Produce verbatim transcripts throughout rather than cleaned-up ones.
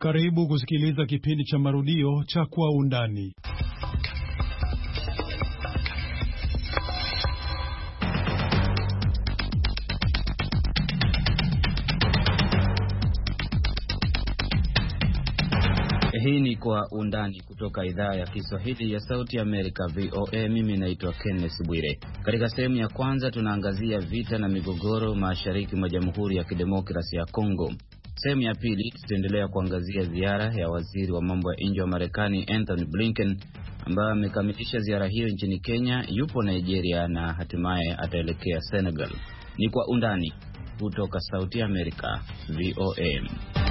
Karibu kusikiliza kipindi cha marudio cha Kwa Undani. Hii ni Kwa Undani kutoka idhaa ya Kiswahili ya Sauti ya Amerika V O A. Mimi naitwa Kenneth Bwire. Katika sehemu ya kwanza tunaangazia vita na migogoro mashariki mwa Jamhuri ya Kidemokrasia ya Kongo. Sehemu ya pili tutaendelea kuangazia ziara ya waziri wa mambo ya nje wa Marekani Anthony Blinken, ambaye amekamilisha ziara hiyo nchini Kenya, yupo Nigeria na hatimaye ataelekea Senegal. Ni Kwa Undani kutoka Sauti ya Amerika V O A.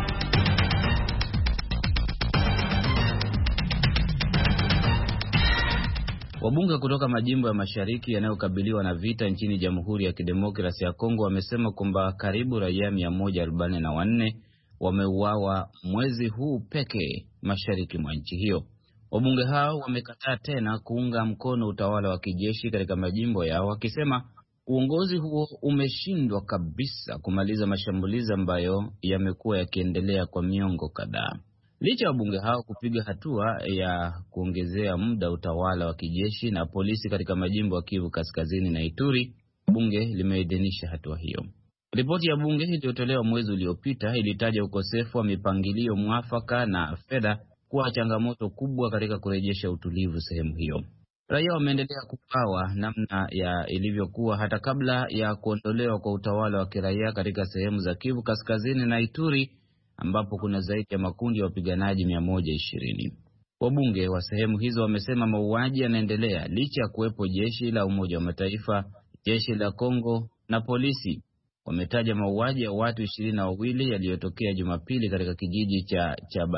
Wabunge kutoka majimbo ya mashariki yanayokabiliwa na vita nchini Jamhuri ya Kidemokrasia ya Kongo wamesema kwamba karibu raia mia moja arobaini na wanne wameuawa mwezi huu pekee mashariki mwa nchi hiyo. Wabunge hao wamekataa tena kuunga mkono utawala wa kijeshi katika majimbo yao, wakisema uongozi huo umeshindwa kabisa kumaliza mashambulizi ambayo yamekuwa yakiendelea kwa miongo kadhaa. Licha ya wabunge hao kupiga hatua ya kuongezea muda utawala wa kijeshi na polisi katika majimbo ya Kivu Kaskazini na Ituri, bunge limeidhinisha hatua hiyo. Ripoti ya bunge iliyotolewa mwezi uliopita ilitaja ukosefu wa mipangilio mwafaka na fedha kuwa changamoto kubwa katika kurejesha utulivu sehemu hiyo. Raia wameendelea kupawa namna ya ilivyokuwa hata kabla ya kuondolewa kwa utawala wa kiraia katika sehemu za Kivu Kaskazini na Ituri, ambapo kuna zaidi ya makundi ya wapiganaji mia moja ishirini. Wabunge wa sehemu hizo wamesema mauaji yanaendelea licha ya kuwepo jeshi la Umoja wa Mataifa, jeshi la Kongo na polisi. Wametaja mauaji ya watu ishirini na wawili yaliyotokea Jumapili katika kijiji cha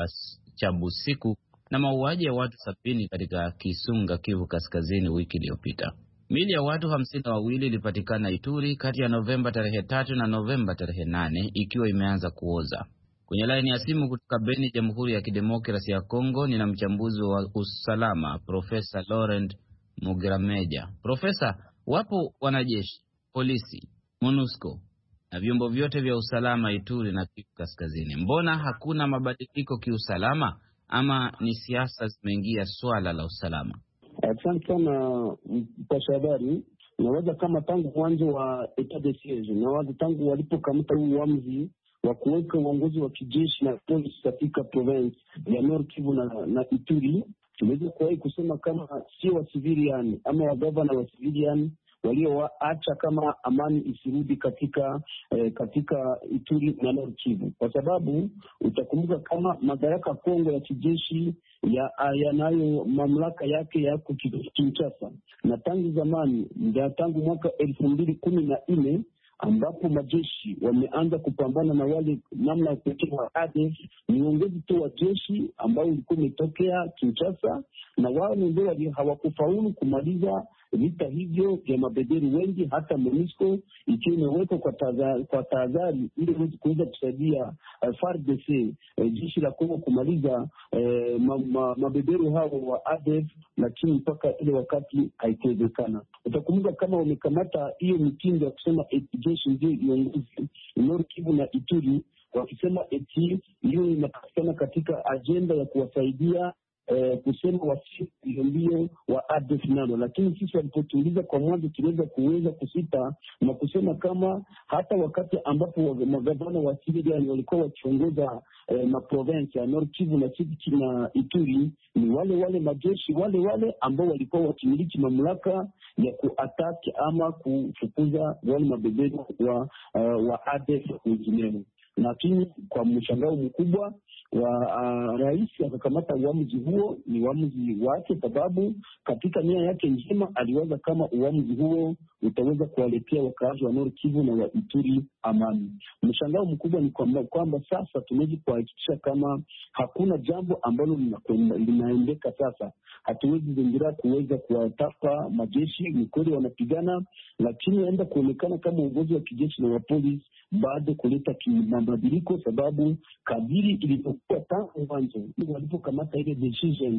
Chabusiku na mauaji ya watu sabini katika Kisunga, Kivu Kaskazini wiki iliyopita. Mili ya watu hamsini na wawili ilipatikana Ituri kati ya Novemba tarehe tatu na Novemba tarehe nane ikiwa imeanza kuoza. Kwenye laini ya simu kutoka Beni, Jamhuri ya Kidemokrasia ya Kongo, nina mchambuzi wa usalama Profesa Laurent Mugrameja. Profesa, wapo wanajeshi, polisi, MONUSCO na vyombo vyote vya usalama Ituri na Kivu Kaskazini. Mbona hakuna mabadiliko kiusalama, ama ni siasa zimeingia swala la usalama? Asante sana mpasha habari. Nawaza kama tangu mwanzo wa etat de siege, nawaza tangu walipokamata huu uamuzi wa kuweka uongozi wa kijeshi na polisi katika province ya Nord Kivu na, na Ituri, tunaweza kuwahi kusema kama sio wa civilian ama wa governor wa civilian walioacha kama amani isirudi katika eh, katika Ituri na Nord Kivu, kwa sababu utakumbuka kama madaraka Kongo ya kijeshi ya yanayo mamlaka yake ya Kinshasa, na tangu zamani ndio tangu mwaka elfu mbili kumi na nne ambapo majeshi wameanza kupambana na wale namna ya kutoka wa A D F. Ni uongozi tu wa jeshi ambao ulikuwa umetokea Kinshasa, na wao ndio hawakufaulu kumaliza vita hivyo vya mabeberu wengi, hata MONUSCO ikiwa imewekwa kwa tahadhari kwa tahadhari ili kuweza kusaidia uh, F A R D C uh, jeshi la Kongo kumaliza uh, ma, ma, mabeberu hao wa A D F, lakini mpaka ile wakati haikuwezekana. Utakumbuka kama wamekamata hiyo mitindo ya kusema eti jeshi ndio iongozi Nord Kivu na Ituri, wakisema eti hiyo inapatikana katika ajenda ya kuwasaidia Eh, kusema wasi mbio wa A D F nalo. Lakini sisi walipotuuliza kwa mwanzo tunaweza kuweza kusita na kusema kama hata wakati ambapo magavana wa civilian walikuwa wakiongoza eh, maprovince ya Nord Kivu na Kivu na Ituri, ni wale wale majeshi wale wale ambao walikuwa wakimiliki mamlaka ya kuataki ama kufukuza wale mabeberu wa uh, wa A D F wengineo. Lakini kwa mshangao mkubwa wa uh, rais akakamata uamuzi huo. Ni uamuzi wake, sababu katika nia yake njema aliwaza kama uamuzi huo utaweza kuwaletea wakaaji wa Nord Kivu na wa Ituri amani. Mshangao mkubwa ni kwamba kwamba sasa tunaweza kuhakikisha kama hakuna jambo ambalo linaendeka sasa. Hatuwezi zingira kuweza kuwatapa majeshi, ni kweli wanapigana, lakini inaenda kuonekana kama uongozi wa kijeshi na wa polisi bado kuleta mabadiliko, sababu kadiri ilivyokuwa tangu mwanzo walipokamata ile decision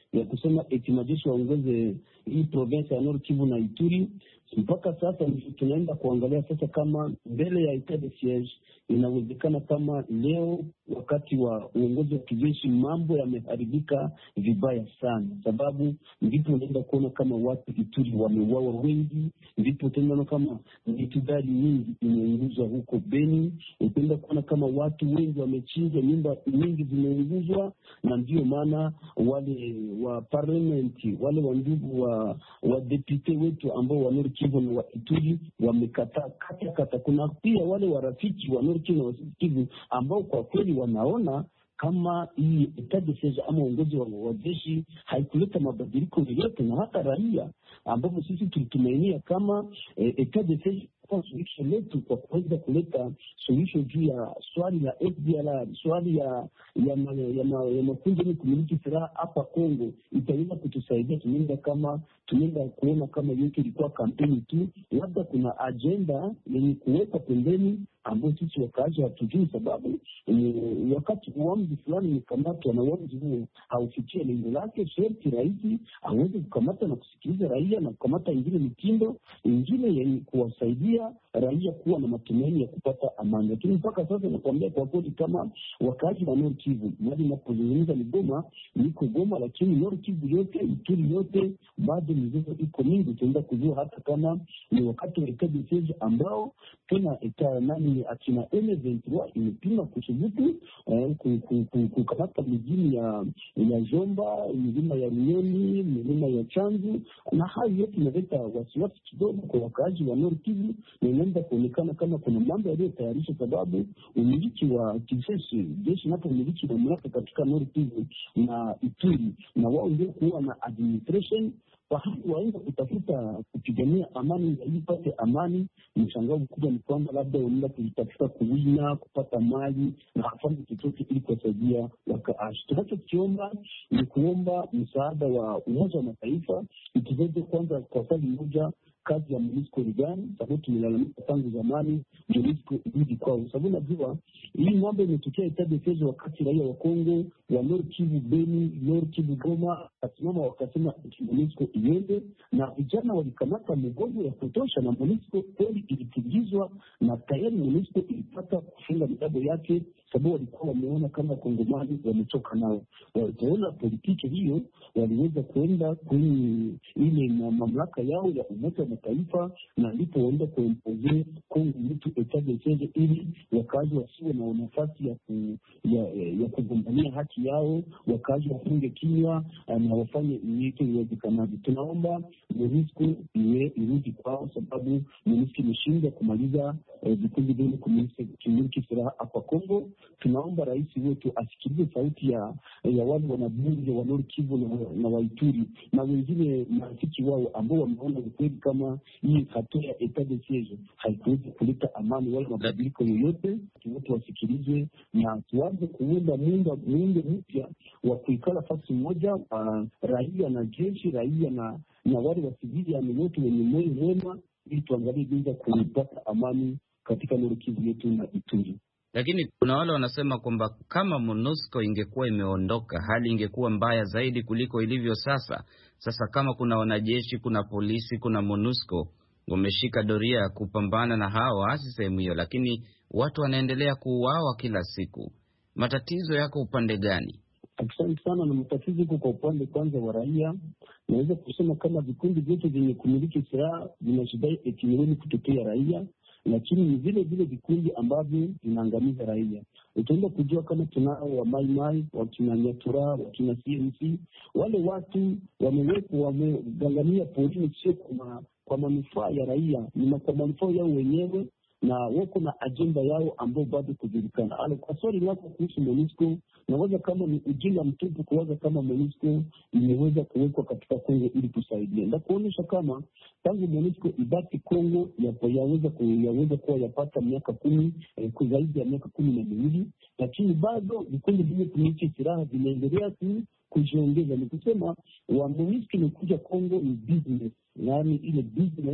ya kusema eti majeshi waongoze hii province ya Nord Kivu na Ituri. Mpaka sasa tunaenda kuangalia sasa kama mbele ya etat de siege inawezekana kama leo wakati wa uongozi wa kijeshi mambo yameharibika vibaya sana, sababu ndipo unaenda kuona kama watu Ituri wameuawa wengi, ndipo tunaona kama mitugari nyingi imeunguzwa huko Beni, unaenda kuona kama watu wengi wamechinjwa, nyumba nyingi zimeunguzwa, na ndio maana wale wa parliament, wale wa ndugu wa wa deputy wetu ambao wa Nord Kivu na wa Ituri wamekataa kata kata. Kuna pia wale warafiki wa Nord Kivu na wa Kivu ambao kwa kweli wanaona kama hii etat de siege ama uongozi wa jeshi haikuleta mabadiliko yoyote, na hata raia ambapo sisi tulitumainia kama eh, etat de siege kwa suluhisho letu kwa kuweza kuleta suluhisho juu ya swali la F D L R, swali ya ya ma, ya, ma, ya makundi yenye kumiliki silaha hapa Kongo, itaweza kutusaidia. Tunaenda kama tunaenda kuona kama yote ilikuwa kampeni tu, labda kuna agenda yenye kuweka pembeni ambao sisi wakaaji hatujui, sababu e, wakati uamuzi fulani umekamatwa na uamuzi huo haufikia lengo lake, sherti raisi aweze kukamata na kusikiliza raia na kukamata ingine mitindo ingine yenye kuwasaidia raia kuwa na matumaini ya kupata amani. Lakini mpaka sasa nakwambia kwa kweli kama wakaaji wa Nord Kivu, mali napozungumza ni Goma, niko Goma, lakini Nord Kivu yote, Ituri yote, bado mizozo iko mingi. Tunaenda kujua hata kama ni wakati wa etat de siege ambao tena etat nani akina M ishirini na tatu imepima kusubutu eh, kukamata mijini ya ya Jomba, milima ya Runyoni, milima ya Chanzu, na hayo yote inaleta wasiwasi kidogo kwa wakaaji wa Nord Kivu, na inaenda kuonekana kama kuna mambo yaliyotayarishwa, sababu umiliki wa kijeshi, jeshi napo umiliki wa mamlaka katika Nord Kivu na Ituri, na wao ndio kuwa na administration pahali waenda kutafuta kupigania amani ili pate amani. Mshangao mkubwa ni kwamba labda wanaenda kujitafuta kuwina, kupata mali na hafanya chochote ili kuwasaidia wakaaji. Tunachokiomba ni kuomba msaada wa Umoja wa Mataifa ikiweze kwanza kwa swali moja, kazi ya MONUSCO ni gani? Sababu tumelalamika tangu zamani MONUSCO irudi kwao, sababu najua hii mambo imetokea etat de siege wakati raia wa Kongo wa Nord Kivu, Beni, Nord Kivu, Goma kasimama wakasema MONUSCO iende, na vijana walikamata mgomo ya kutosha, na MONUSCO kweli ilitingizwa na tayari MONUSCO ilipata kufunga mitambo yake, sababu walikuwa wameona kama Kongomani wamechoka nao. Walipoona politiki hiyo waliweza kuenda kwenye ile mamlaka yao ya Umoja wa Mataifa, na ndipo waenda kuimpose Kongo mtu etat de siege ili wakazi wasiwe na nafasi ya ku, ya, ya kugombania haki yao, wakazi wafunge kinywa na wafanye yote iwezekanavyo. Tunaomba MONUSCO iwe irudi kwao, sababu MONUSCO imeshindwa kumaliza vikundi eh, vile kumiliki silaha hapa Kongo. Tunaomba rais wetu asikilize sauti ya ya wale wanabunge wa Nord Kivu na, na Waituri na wengine marafiki wao ambao wameona ukweli kama hii hatua ya etat de siege haikuwezi kuleta amani wala mabadiliko yoyote. Wote wasikilizwe na tuanze kuunda muundo muundo mpya wa kuikaa nafasi moja, uh, raia na jeshi, raia na na wale wa civilian wote wenye moyo mwema, ili tuangalie jinsi ya kupata amani katika Nord Kivu yetu na Ituri. Lakini kuna wale wanasema kwamba kama MONUSCO ingekuwa imeondoka, hali ingekuwa mbaya zaidi kuliko ilivyo sasa. Sasa kama kuna wanajeshi, kuna polisi, kuna MONUSCO wameshika doria ya kupambana na hawa waasi sehemu hiyo, lakini watu wanaendelea kuuawa kila siku. Matatizo yako upande gani? Asante sana. Na matatizo iko kwa upande kwanza wa raia. Naweza kusema kama vikundi vyote vyenye kumiliki silaha vinashidai eti kutokea raia, lakini ni vile vile vikundi ambavyo vinaangamiza raia. Utaenda kujua kama tunao wa Mai Mai, wakina Nyatura, wakina C M C, wale watu wamewekwa wamegangamia porini sio kwa kwa manufaa ya raia, ni kwa manufaa yao wenyewe, na wako na agenda yao ambao bado kujulikana. Ale kwa swali lako kuhusu MONUSCO, naweza kama ni ujinga mtupu kuwaza kama MONUSCO imeweza kuwekwa katika Kongo ili tusaidia. Ndio kuonyesha kama tangu MONUSCO ibaki Kongo yaweza yaweza kuwa yapata miaka kumi eh, zaidi ya miaka kumi na miwili, lakini bado vikundi vile kumiliki silaha vinaendelea tu kujiongeza. Ni kusema wa MONUSCO imekuja Kongo ni business, yaani ile business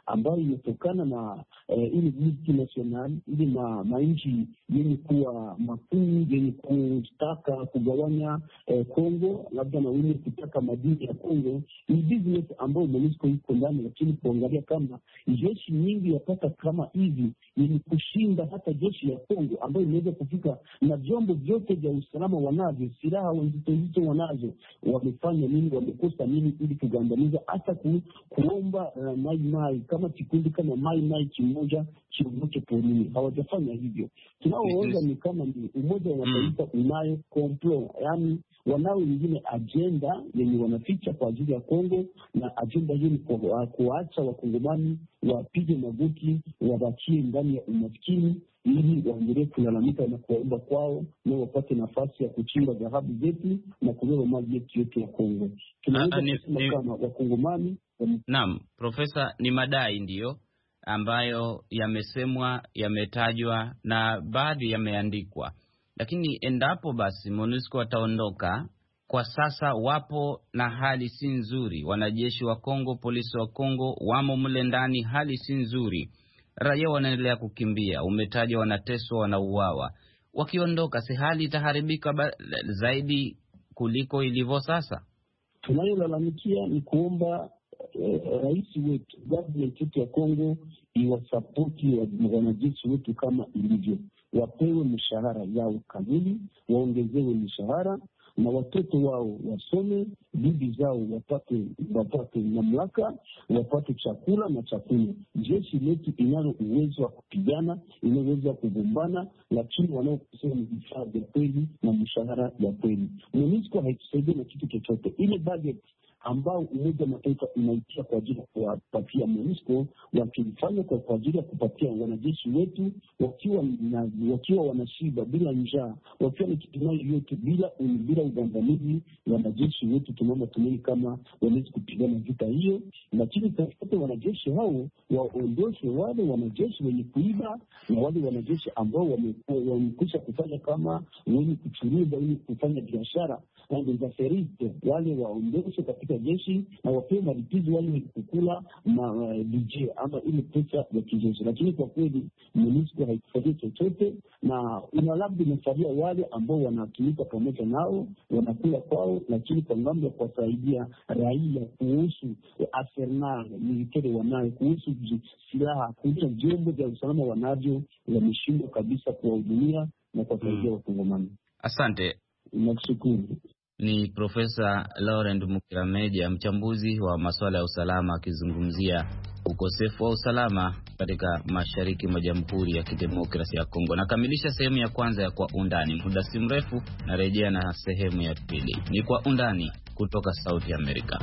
ambayo imetokana na eh, ili multinational ili ma, manchi yenye kuwa makuu yenye kutaka kugawanya eh, Kongo, labda na wenye kutaka madini ya Kongo. Ni business ambayo MONUSCO iko ndani, lakini kuangalia kama jeshi nyingi yapata kama hivi yenye kushinda hata jeshi ya Kongo ambayo inaweza kufika na vyombo vyote vya usalama wanavyo, silaha nzito nzito wanazo, wamefanya nini? Wamekosa nini ili kugandamiza hata ku, kuomba uh, mai mai kama kikundi kama mai mai kimoja kiondoke porini? Hawajafanya hivyo. Tunaoona ni kama ni Umoja wa Mataifa unayo komplo, yani wanao wengine agenda yenye wanaficha kwa ajili ya Kongo, na agenda hiyo ni kuacha wakongomani wapige magoti, wabachie ndani ya umaskini ili waendelee kulalamika na kuomba kwao na wapate nafasi ya kuchimba dhahabu zetu na kubeba maji yetu yote ya Kongo. Tunaweza kusema kama wakongomani. Naam, Profesa, ni madai ndiyo ambayo yamesemwa, yametajwa na baadhi yameandikwa. Lakini endapo basi MONUSCO wataondoka, kwa sasa wapo na hali si nzuri. Wanajeshi wa Kongo, polisi wa Kongo wamo mle ndani, hali si nzuri. Raia wanaendelea kukimbia, umetaja wanateswa, wanauawa. Wakiondoka, si hali itaharibika zaidi kuliko ilivyo sasa? Tunayolalamikia ni kuomba eh, rais wetu, government yetu ya Kongo iwasapoti wanajeshi wetu kama ilivyo, wapewe mishahara yao kamili, waongezewe mishahara, na watoto wao wasome, bibi zao wapate wapate mamlaka, wapate chakula na chakula. Jeshi letu inalo uwezo wa kupigana, ina uwezo wa kugombana, lakini wanaokusema ni vifaa vya kweli na mshahara ya kweli. MONUSCO haitusaidia na kitu chochote. Ile budget ambao Umoja wa Mataifa unaitia kwa ajili ya kuwapatia MONUSCO, wakifanya kwa kwa ajili ya kupatia wanajeshi wetu wakiwa na, wakiwa wanashiba bila njaa, wakiwa na kitu nayo yote bila bila ugandamizi, wanajeshi wetu tunaomba tumei kama wanaweza kupigana vita hiyo. Lakini tafuta wanajeshi hao waondoshe wale wanajeshi wenye kuiba na wale wanajeshi ambao wamekwisha kufanya kama wenye kuchuruza, wenye kufanya biashara za ferite, wale waondoshe katika jeshi na wapewe malipizi wale wenye kukula na uh, D J ama ile pesa ya kijeshi. Lakini kwa kweli MONUSCO haikufanyia chochote, na ina labda imesalia wale ambao wanatumika pamoja nao, wanakula kwao, lakini kwa ngambo ya kuwasaidia raia kuhusu arsenal military wanayo, kuhusu silaha, kuhusu vyombo vya usalama wanavyo, wameshindwa kabisa kuwahudumia na kuwasaidia wakongomani. Asante. Nakushukuru. Ni Profesa Laurent Mukirameja, mchambuzi wa masuala ya usalama, akizungumzia ukosefu wa usalama katika mashariki mwa Jamhuri ya Kidemokrasia ya Kongo. Nakamilisha sehemu ya kwanza ya Kwa Undani. Muda si mrefu narejea na sehemu ya pili. Ni Kwa Undani kutoka Sauti Amerika.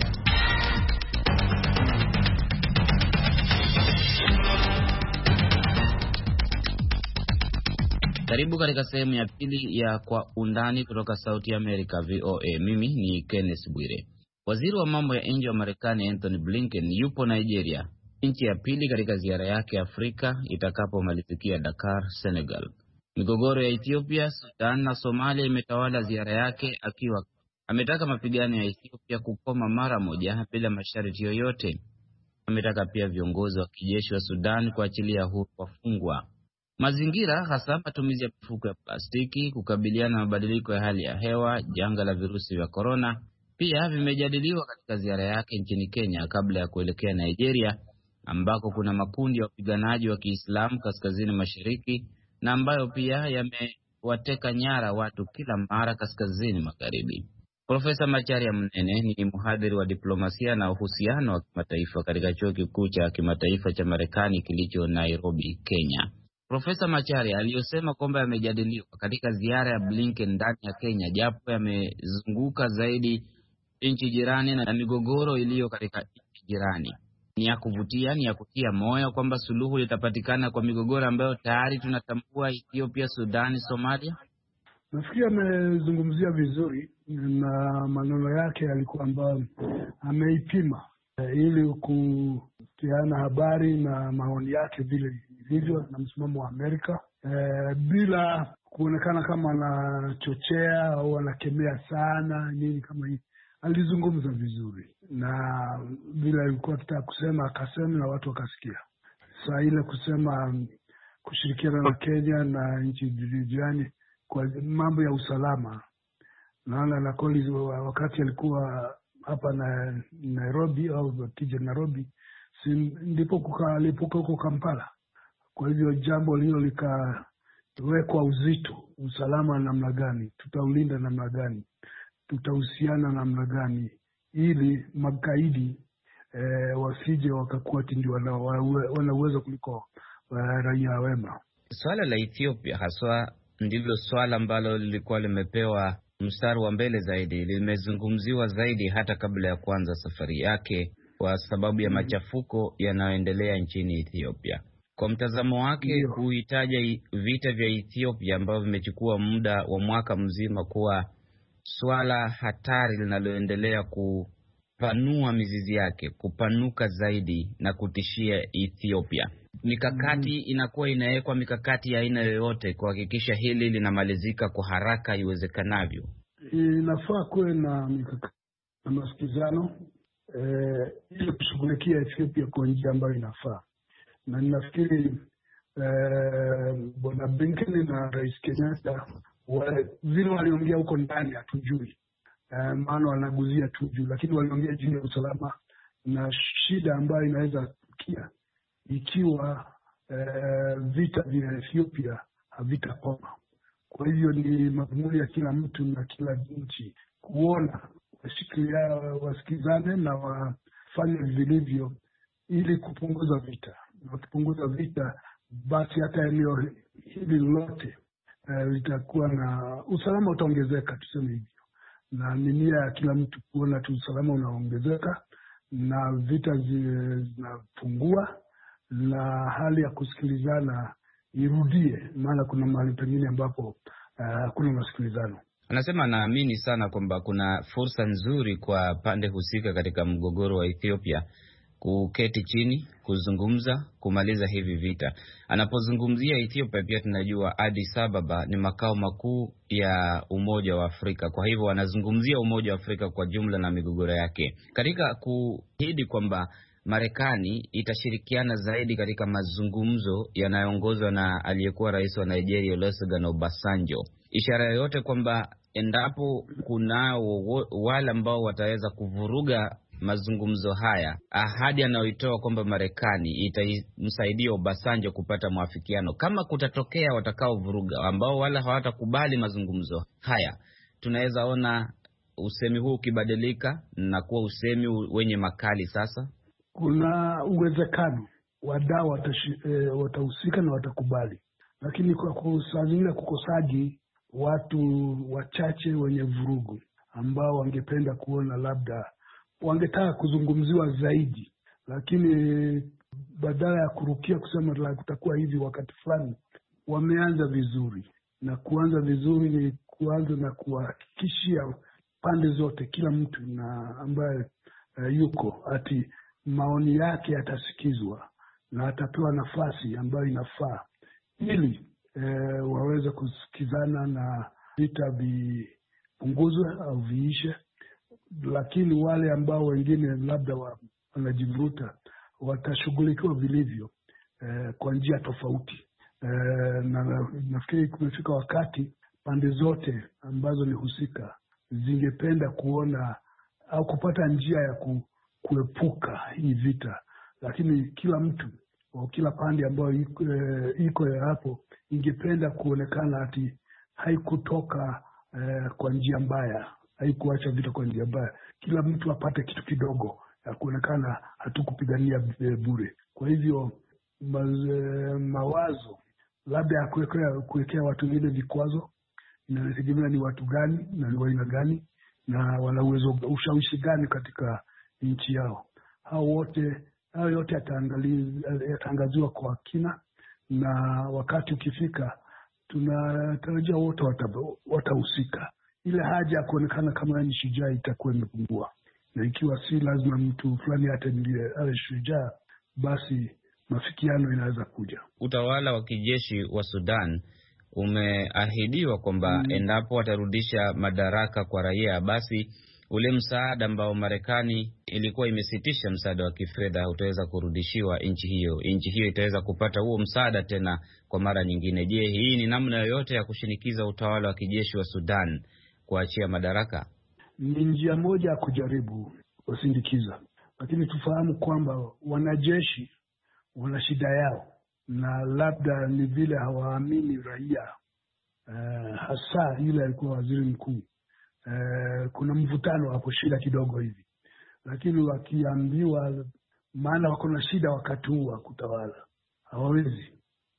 Karibu katika sehemu ya pili ya Kwa Undani kutoka Sauti Amerika V O A. Mimi ni Kenneth Bwire. Waziri wa mambo ya nje wa Marekani Anthony Blinken yupo Nigeria, nchi ya pili katika ziara yake Afrika itakapomalizikia Dakar, Senegal. Migogoro ya Ethiopia, Sudan na Somalia imetawala ziara yake, akiwa ametaka mapigano ya Ethiopia kukoma mara moja bila masharti yoyote. Ametaka pia viongozi wa kijeshi wa Sudan kuachilia huru wafungwa. Mazingira, hasa matumizi ya mifuko ya plastiki, kukabiliana na mabadiliko ya hali ya hewa, janga la virusi vya korona, pia vimejadiliwa katika ziara yake nchini Kenya kabla ya kuelekea Nigeria, ambako kuna makundi ya wapiganaji wa Kiislamu kaskazini mashariki na ambayo pia yamewateka nyara watu kila mara kaskazini magharibi. Profesa Macharia Mnene ni mhadhiri wa diplomasia na uhusiano wa kimataifa katika chuo kikuu cha kimataifa cha Marekani kilicho Nairobi, Kenya. Profesa Macharia aliyosema kwamba yamejadiliwa katika ziara ya Blinken ndani ya Kenya, japo yamezunguka zaidi nchi jirani na migogoro iliyo katika nchi jirani, ni ya kuvutia, ni ya kutia moyo kwamba suluhu litapatikana kwa migogoro ambayo tayari tunatambua: Ethiopia, Sudani, Somalia. Nafikiri amezungumzia vizuri na maneno yake yalikuwa ambayo ameipima ili kutiana habari na maoni yake vile ilivyo na msimamo wa Amerika, e, bila kuonekana kama anachochea au anakemea sana nini kama hii. Alizungumza vizuri na vile alikuwa akitaka kusema akasema na watu wakasikia. Saa ile kusema kushirikiana na Kenya na nchi jirani kwa mambo ya usalama, naona na Collins wakati alikuwa hapa na Nairobi au kija Nairobi, si ndipo kukalipuka huko Kampala. Kwa hivyo jambo hilo likawekwa uzito, usalama namna gani, tutaulinda namna gani, tutahusiana namna gani, ili magaidi eh, wasije wakakuwa ndio wana uwezo kuliko uh, raia wema. Swala la Ethiopia haswa ndilo swala ambalo lilikuwa limepewa mstari wa mbele zaidi, limezungumziwa zaidi hata kabla ya kuanza safari yake kwa sababu ya machafuko yanayoendelea nchini Ethiopia. Kwa mtazamo wake, kuhitaja vita vya Ethiopia ambavyo vimechukua muda wa mwaka mzima kuwa swala hatari linaloendelea kupanua mizizi yake, kupanuka zaidi na kutishia Ethiopia. Mikakati mm. inakuwa inawekwa mikakati ya aina yoyote kuhakikisha hili linamalizika kwa haraka iwezekanavyo. Inafaa kuwe na mikakati na masikizano eh, ili kushughulikia Ethiopia kwa njia ambayo inafaa. Na ninafikiri eh, Bwana Blinken na Rais Kenyatta vile waliongea huko ndani hatujui. Eh, maana wanaguzia tu juu, lakini waliongea juu ya usalama na shida ambayo inaweza kukia ikiwa eh, vita vya Ethiopia havitakoma. Kwa hivyo ni madhumuni ya kila mtu na kila nchi kuona washikilia, wasikizane na wafanye vilivyo ili kupunguza vita. Na kupunguza vita, basi hata eneo hili lote eh, litakuwa na usalama, utaongezeka, tuseme hivyo. Na ni nia ya kila mtu kuona tu usalama unaongezeka na vita zinapungua na hali ya kusikilizana irudie, maana kuna mahali pengine ambapo hakuna uh, masikilizano. Anasema anaamini sana kwamba kuna fursa nzuri kwa pande husika katika mgogoro wa Ethiopia kuketi chini, kuzungumza, kumaliza hivi vita. Anapozungumzia Ethiopia pia tunajua Addis Ababa ni makao makuu ya Umoja wa Afrika. Kwa hivyo anazungumzia Umoja wa Afrika kwa jumla na migogoro yake. Katika kuahidi kwamba Marekani itashirikiana zaidi katika mazungumzo yanayoongozwa na aliyekuwa rais wa Nigeria Olusegun Obasanjo. Ishara yoyote kwamba endapo kuna wale ambao wataweza kuvuruga mazungumzo haya, ahadi anayoitoa kwamba Marekani itamsaidia Obasanjo kupata mwafikiano, kama kutatokea watakao vuruga ambao wala hawatakubali mazungumzo haya, tunaweza ona usemi huu ukibadilika na kuwa usemi wenye makali sasa. Kuna uwezekano wadau watahusika na watakubali, lakini kwa kusazia kukosaji watu wachache wenye vurugu ambao wangependa kuona labda wangetaka kuzungumziwa zaidi, lakini badala ya kurukia kusema la kutakuwa hivi wakati fulani, wameanza vizuri. Na kuanza vizuri ni kuanza na kuhakikishia pande zote, kila mtu na ambaye uh, yuko ati maoni yake yatasikizwa na atapewa nafasi ambayo inafaa ili e, waweze kusikizana na vita vipunguzwe au viishe. Lakini wale ambao wengine labda wanajivuruta watashughulikiwa vilivyo e, kwa njia tofauti. E, na nafikiri kumefika wakati pande zote ambazo ni husika zingependa kuona au kupata njia ya ku kuepuka hii vita, lakini kila mtu au kila pande ambayo iko, e, iko hapo ingependa kuonekana ati haikutoka e, kwa njia mbaya, haikuacha vita kwa njia mbaya. Kila mtu apate kitu kidogo ya kuonekana hatukupigania e, bure. Kwa hivyo ma, e, mawazo labda ya kuwekea kuwekea watu wengine vikwazo, inategemea ni watu gani na ni aina gani na wana uwezo ushawishi gani katika nchi yao. Hao wote hao yote yataangaziwa kwa kina, na wakati ukifika tunatarajia wote watahusika. Ile haja ya kuonekana kama ni shujaa itakuwa imepungua, na ikiwa si lazima mtu fulani hata ndiye awe shujaa, basi mafikiano inaweza kuja. Utawala wa kijeshi wa Sudan umeahidiwa kwamba mm. endapo watarudisha madaraka kwa raia, basi ule msaada ambao Marekani ilikuwa imesitisha msaada wa kifedha utaweza kurudishiwa nchi hiyo. Nchi hiyo itaweza kupata huo msaada tena kwa mara nyingine. Je, hii ni namna yoyote ya kushinikiza utawala wa kijeshi wa Sudan kuachia madaraka? Ni njia moja ya kujaribu kusindikiza, lakini tufahamu kwamba wanajeshi wana shida yao, na labda ni vile hawaamini raia, uh, hasa yule alikuwa waziri mkuu. Uh, kuna mvutano hapo, shida kidogo hivi, lakini wakiambiwa, maana wako na shida wakati huu wa kutawala, hawawezi.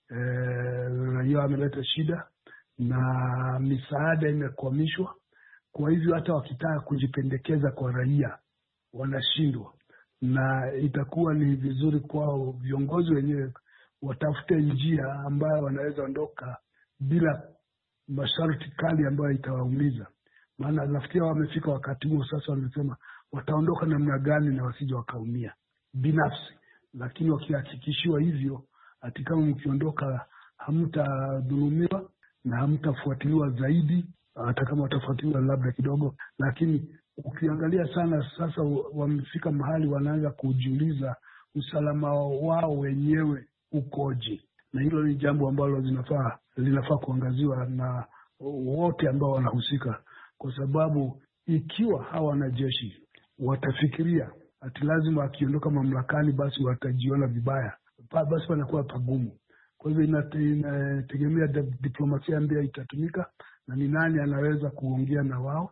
Uh, raia wameleta shida na misaada imekwamishwa, kwa hivyo hata wakitaka kujipendekeza kwa raia wanashindwa, na itakuwa ni vizuri kwao viongozi wenyewe watafute njia ambayo wanaweza ondoka bila masharti kali ambayo itawaumiza. Maana nafikiria wamefika wakati huo sasa, wamesema wataondoka namna gani na wasije wakaumia binafsi, lakini wakihakikishiwa hivyo, ati kama mkiondoka hamtadhulumiwa na hamtafuatiliwa zaidi, hata kama watafuatiliwa labda kidogo, lakini ukiangalia sana sasa wamefika mahali wanaanza kujiuliza usalama wao wenyewe ukoje, na hilo ni jambo ambalo linafaa linafaa kuangaziwa na wote ambao wanahusika, kwa sababu ikiwa hawa wanajeshi watafikiria ati lazima akiondoka mamlakani basi watajiona vibaya, basi panakuwa pagumu. Kwa hivyo inategemea diplomasia ambayo itatumika na ni nani anaweza kuongea na wao,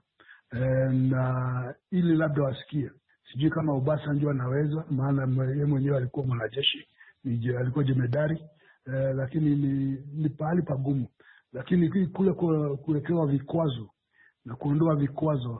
na ili labda wasikie. Sijui kama Obasanjo anaweza, maana yeye mwenyewe alikuwa mwanajeshi, alikuwa jemedari, eh, lakini ni, ni pahali pagumu. Lakini kule kuwekewa vikwazo na kuondoa vikwazo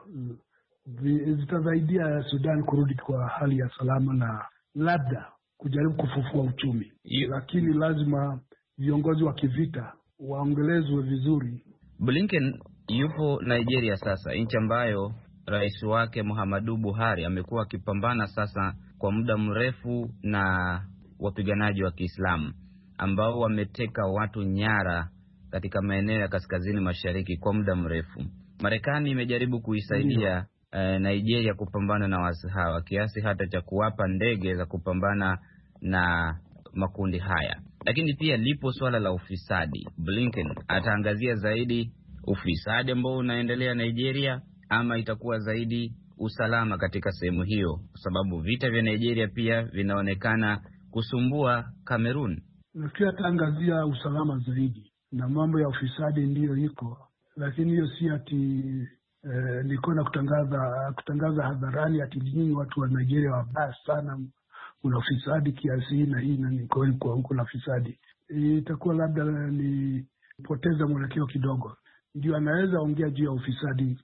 zitasaidia Sudan kurudi kwa hali ya salama na labda kujaribu kufufua uchumi. Lakini lazima viongozi wa kivita waongelezwe vizuri. Blinken yupo Nigeria sasa, nchi ambayo rais wake Muhammadu Buhari amekuwa akipambana sasa kwa muda mrefu na wapiganaji wa Kiislamu ambao wameteka watu nyara katika maeneo ya kaskazini mashariki kwa muda mrefu. Marekani imejaribu kuisaidia eh, Nigeria kupambana na waasi hawa kiasi hata cha kuwapa ndege za kupambana na makundi haya. Lakini pia lipo swala la ufisadi. Blinken ataangazia zaidi ufisadi ambao unaendelea Nigeria, ama itakuwa zaidi usalama katika sehemu hiyo, kwa sababu vita vya Nigeria pia vinaonekana kusumbua Cameroon. Nafikiri ataangazia usalama zaidi, na mambo ya ufisadi ndiyo iko, lakini hiyo si ati eh, niko na kutangaza kutangaza hadharani ati nyinyi watu wa Nigeria wabaya sana, kuna ufisadi kiasi hii na hii na niko kwa huko na ufisadi. Itakuwa labda ni poteza mwelekeo kidogo. Ndio anaweza ongea juu ya ufisadi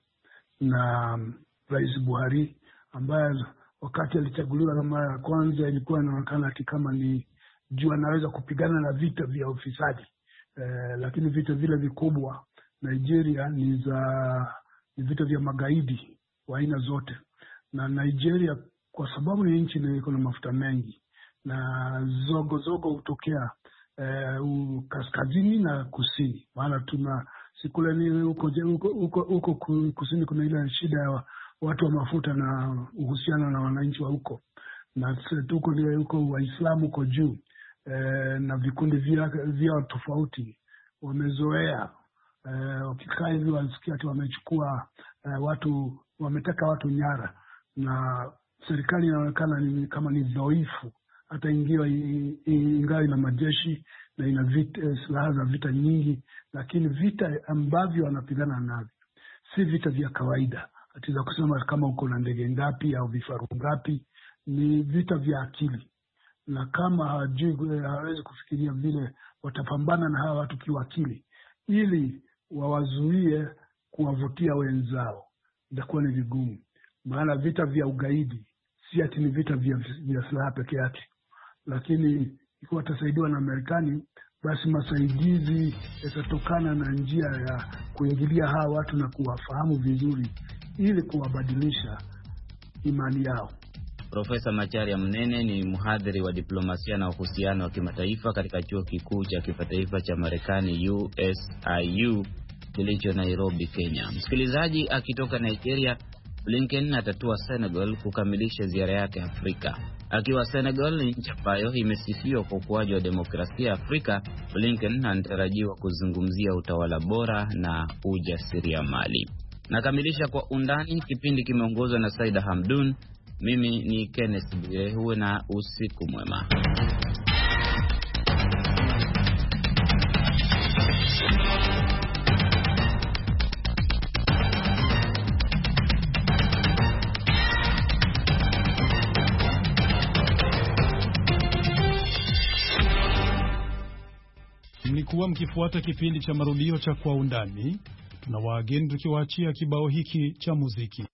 na um, Rais Buhari ambaye wakati alichaguliwa na mara ya kwanza ilikuwa inaonekana ati kama ni juu anaweza kupigana na vita vya ufisadi. Eh, lakini vita vile vikubwa Nigeria ni za ni vita vya magaidi wa aina zote. Na Nigeria kwa sababu ni nchi iko na mafuta mengi na zogo zogo hutokea eh, kaskazini na kusini. Maana tuna sikule ni huko huko huko kusini kuna ile shida ya watu wa mafuta na uhusiano na wananchi wa huko. Na tuko ni huko Waislamu huko juu eh, na vikundi vya vya tofauti wamezoea eh, wakikaa hivi wasikia ati wamechukua eh, watu wameteka watu nyara, na serikali inaonekana ni kama ni dhaifu, hata ingiwa ingawa ina majeshi na ina vita, silaha za vita nyingi, lakini vita ambavyo wanapigana navyo si vita vya kawaida ati za kusema kama uko na ndege ngapi au vifaru ngapi. Ni vita vya akili, na kama hawajui hawezi kufikiria vile watapambana na hawa watu kiwakili ili wawazuie kuwavutia wenzao, itakuwa ni vigumu. Maana vita vya ugaidi si ati ni vita vya, vya silaha peke yake, lakini ikiwa watasaidiwa na Marekani, basi masaidizi yatatokana na njia ya kuingilia hawa watu na kuwafahamu vizuri ili kuwabadilisha imani yao. Profesa Macharia Mnene ni mhadhiri wa diplomasia na uhusiano wa kimataifa katika chuo kikuu cha kimataifa cha Marekani U S I U kilicho Nairobi, Kenya. Msikilizaji, akitoka Nigeria Blinken atatua Senegal kukamilisha ziara yake Afrika. Akiwa Senegal, nchi ambayo imesifiwa kwa ukuaji wa demokrasia Afrika, Blinken anatarajiwa kuzungumzia utawala bora na ujasiriamali. Nakamilisha kwa undani. Kipindi kimeongozwa na Saida Hamdun. Mimi ni Kenneth Bwire. Huwe na usiku mwema. Mlikuwa mkifuata kipindi cha marudio cha Kwa Undani. Tunawaageni tukiwaachia kibao hiki cha muziki.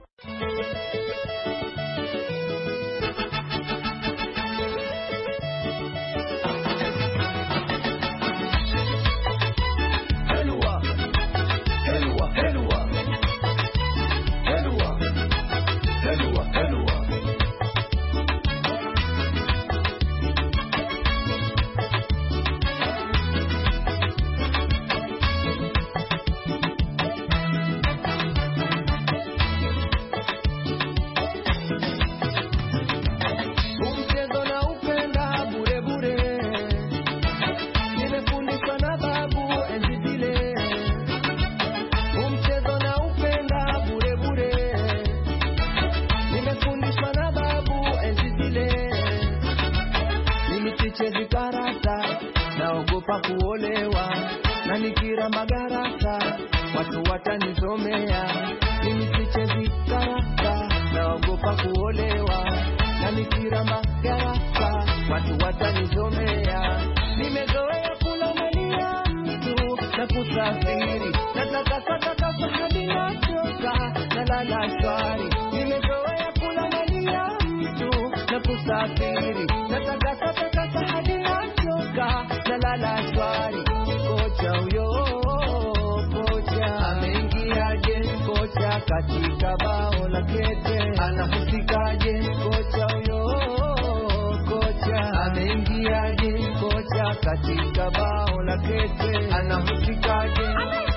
Naogopa kuolewa na nikira magaraka watu watanizomea. Mimi sichezi karata, naogopa kuolewa na nikira magaraka watu watanizomea. Nimezoea kula mali ya mtu na kusafiri, nataka sasa sasa hadi nachoka na lala shwari. Nimezoea kula mali ya mtu na kusafiri, nataka sasa sasa hadi nachoka na lala shwari. Kocha huyo kocha ameingiaje? Kocha katika bao la kete anahusikaje? Kocha huyo kocha ameingiaje? Kocha katika bao la kete anahusikaje?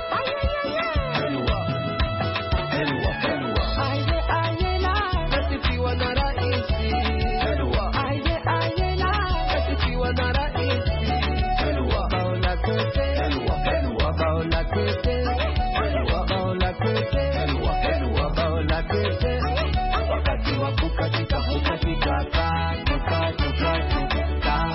Helwa helwa helwa aye aye la katiwa na raisi. Helwa aye aye la katiwa na raisi. Helwa bao la kete helwa helwa bao la kete helwa bao la kete helwa helwa bao la kete. Wakati wa kukatika kukatika katoka toka toka.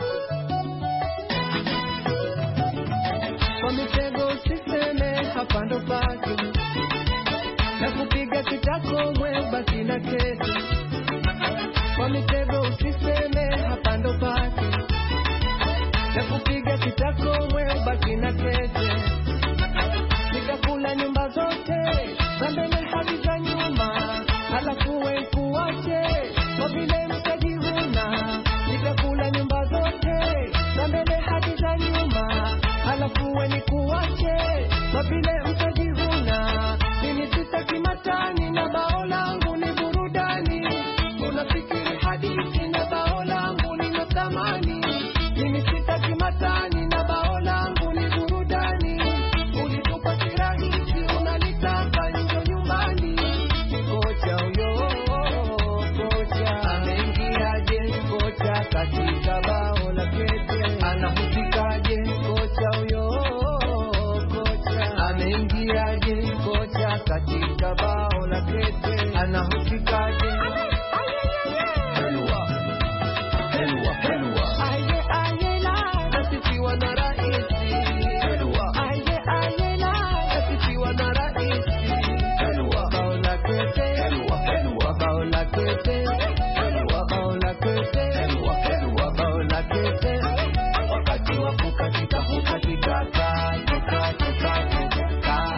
Kwa mitego usiseme hapa ndo pake, na kupiga kitako mwe baki na kete. Kwa mitego usiseme hapa ndo pake, na kupiga kitako mwe baki na kete. Nikakula nyumba zote za mbele hadi za nyuma, halafu we kuache kwa vile mtajivuna. Nikakula nyumba zote za mbele hadi za nyuma, halafu we ni kuache kwa vile mtajivuna. Mimi sitaki matani na bao langu ni burudani. Unafikiri hadithi na bao langu ni na thamani. Mimi sitaki matani na bao langu ni burudani. Ulitupa kirahisi unalitaka njo nyumbani. Kocha huyo kocha ameingiaje? Kocha katika bao la kete anahusikaje? Kocha huyo kocha ameingiaje? Kocha katika bao la kete anahusikaje? Helwa helwa helwa aye aye la katiwa na raisi. Helwa aye aye la katiwa na raisi. Helwa bao la kete helwa helwa bao la kete helwa bao la kete helwa helwa bao la kete. Wakati wa kukatika kukatika katoka toka toka.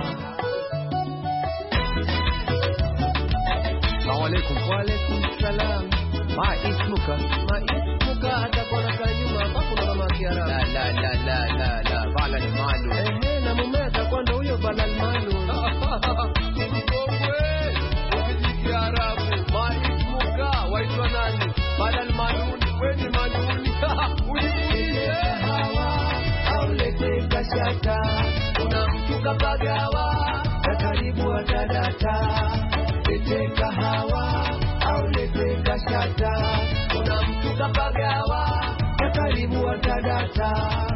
Assalamu alaikum. Wa alaikum salam. Ma ismuka ma ismuka atakuwa na kanyuma hapo na mama Kiarabu. La la la la la la bala ni malu. Eh na mume atakuwa ndo huyo bala ni malu. Mkongwe ukiji Kiarabu. Ma ismuka waitwa nani? Bala ni malu. Wewe ni malu. Ulimuulize hawa au lete kashata. Una mtu kapagawa na karibu atadata. utapata. Kuna mtu kapagawa ya karibu watadata.